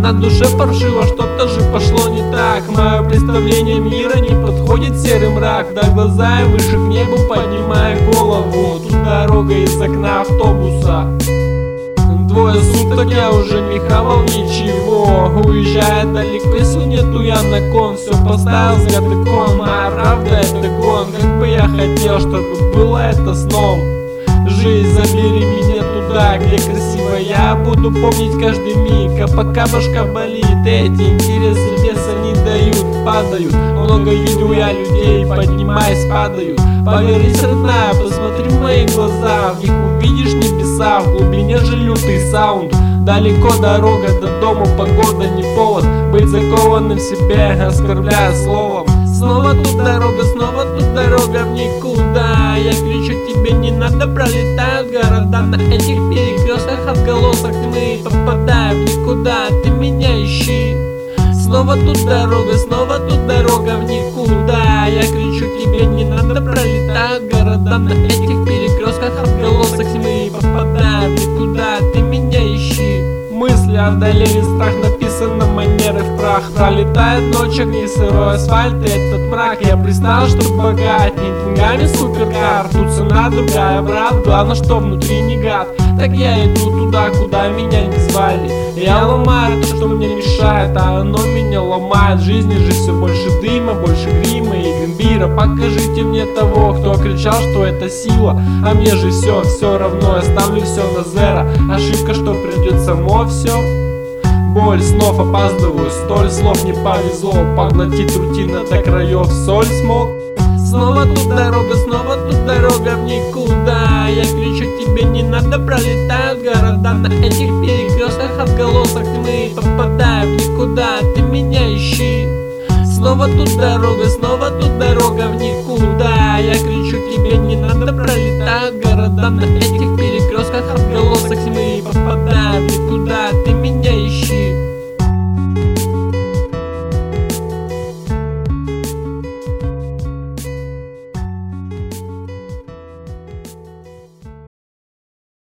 На душе паршиво, что-то же пошло не так. Мое представление мира не подходит серый мрак. Да глаза я выше к небу поднимаю голову. Тут дорога из окна автобуса. Двое суток я уже не хавал ничего. Уезжая далеко, если нету я на кон. Все поставил с гадыком, моя правда это гон. Как бы я хотел, чтобы было это сном. Жизнь, забери меня туда, где красиво. Я буду помнить каждый миг, а пока башка болит. Эти интересы веса не дают, падают. Много видел я людей, поднимаясь, падают. Повернись, родная, посмотри в мои глаза. В них увидишь небеса, в глубине же лютый саунд. Далеко дорога до дома, погода не повод быть закованным в себе, оскорбляя словом. Снова тут дорога в никуда. Я кричу тебе, не надо, пролетают города. На этих перекрестках отголосок тьмы, попадаю в никуда, ты меня ищи. Снова тут дорога в никуда. Я кричу тебе, не надо, пролетают города. На этих перекрестках отголосок тьмы, попадаю в никуда, ты меня ищи. Мысли одолели страх, написано манеры в прах. Пролетает ночь, огни, сырой асфальт и этот мрак. Я пристал, чтоб богать, не деньгами суперкар. Тут цена другая, брат, главное, что внутри не гад. Так я иду туда, куда меня не звали. Я ломаю то, что мне мешает, а оно меня ломает. В жизни же все больше дыма, больше грима и гамбира. Покажите мне того, кто кричал, что это сила. А мне же все равно, я ставлю все на зеро. Ошибка, что придет само все. Боль снов, опаздываю, столь слов не повезло. Поглотит рутина до краев, соль смог. Снова тут дорога в никуда. Я кричу тебе, не надо, пролетают города. На этих перекрестках отголосок тьмы, попадаю в никуда, ты меня ищи. Снова тут дорога в никуда. Я кричу тебе, не надо, пролетают города. На этих перекрестках отголосок тьмы, попадаю